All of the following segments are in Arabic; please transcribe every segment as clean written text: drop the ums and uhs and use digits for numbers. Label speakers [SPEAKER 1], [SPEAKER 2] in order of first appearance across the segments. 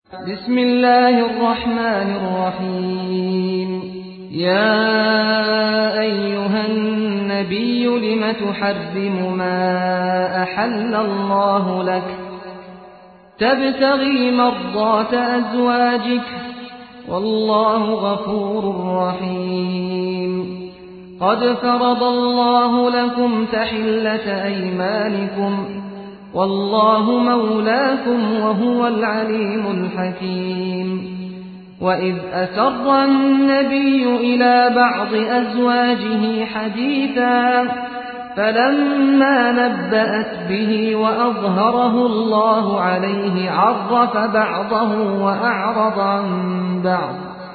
[SPEAKER 1] بسم الله الرحمن الرحيم. يا أيها النبي لم تحرم ما أحل الله لك تبتغي مرضات أزواجك والله غفور رحيم. قد فرض الله لكم تحلة أيمانكم والله مولاكم وهو العليم الحكيم. وإذ أسر النبي إلى بعض أزواجه حديثا فلما نبأت به وأظهره الله عليه عرف بعضه وأعرض عن بعض.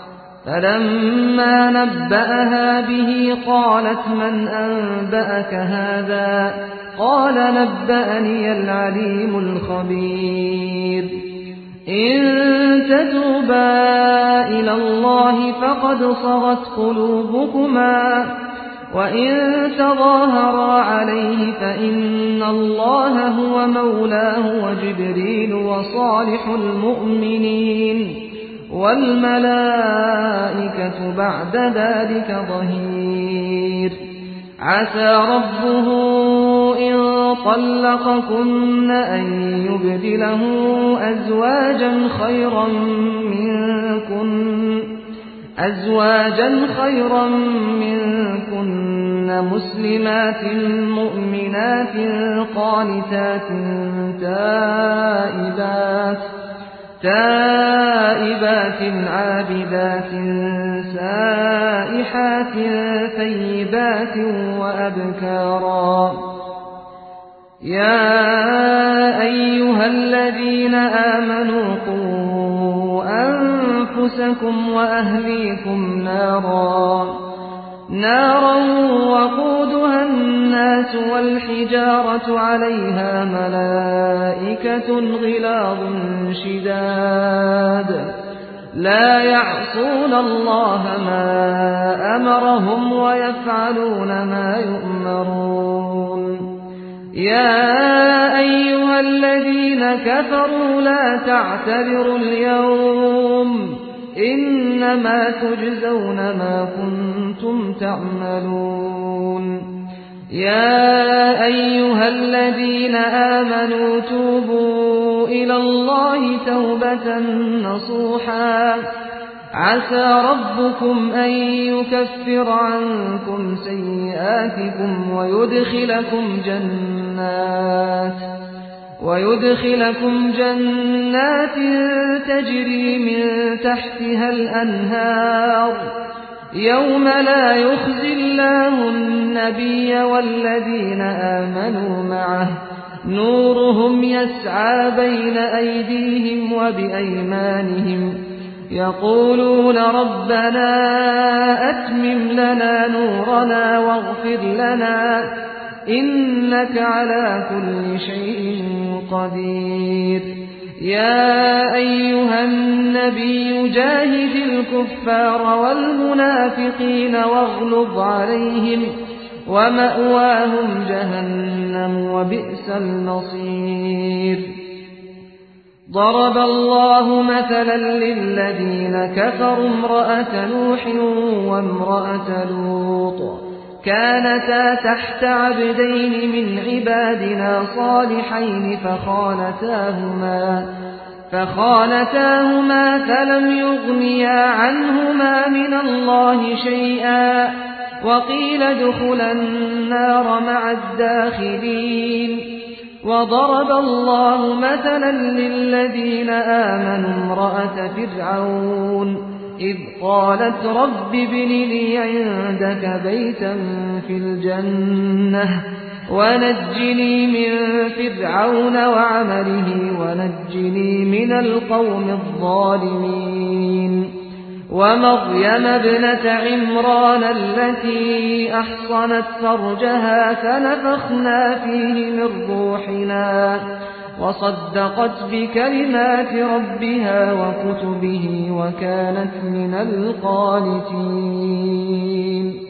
[SPEAKER 1] فلما نبأها به قالت من أنبأك هذا؟ قال نبأني العليم الخبير. إن تتوبا إلى الله فقد صغت قلوبكما وإن تظاهرا عليه فإن الله هو مولاه وجبريل وصالح المؤمنين والملائكة بعد ذلك ظهير. عسى ربه إن طلقكن أن يبدله أزواجا خيرا منكن مسلمات مؤمنات قانتات تائبات عابدات سائحات ثيبات وأبكارا. يا أيها الذين آمنوا قوا أنفسكم وأهليكم نارا وقودها الناس والحجارة عليها ملائكة غلاظ شداد لا يعصون الله ما أمرهم ويفعلون ما يؤمرون. يا أيها الذين كفروا لا تعتذروا اليوم إنما تجزون ما كنتم تعملون. يا أيها الذين آمنوا توبوا إلى الله توبة نصوحا عسى ربكم أن يكفر عنكم سيئاتكم ويدخلكم جنات تجري من تحتها الأنهار يوم لا يخزي الله النبي والذين آمنوا معه نورهم يسعى بين أيديهم وبأيمانهم يقولون ربنا أتمم لنا نورنا واغفر لنا إنك على كل شيء قدير. يا أيها النبي جاهد الكفار والمنافقين واغلظ عليهم ومأواهم جهنم وبئس المصير. ضرب الله مثلا للذين كفروا امرأة نوح وامرأة لوط كانتا تحت عبدين من عبادنا صالحين فخانتاهما فلم يغنيا عنهما من الله شيئا وقيل ادخلا النار مع الداخلين. وضرب الله مثلا للذين آمنوا امرأة فرعون إذ قالت رب ابن لي عندك بيتا في الجنة ونجني من فرعون وعمله ونجني من القوم الظالمين. ومريم ابنة عمران التي أحصنت فرجها فنفخنا فيه من روحنا وصدقت بكلمات ربها وكتبه وكانت من القانتين.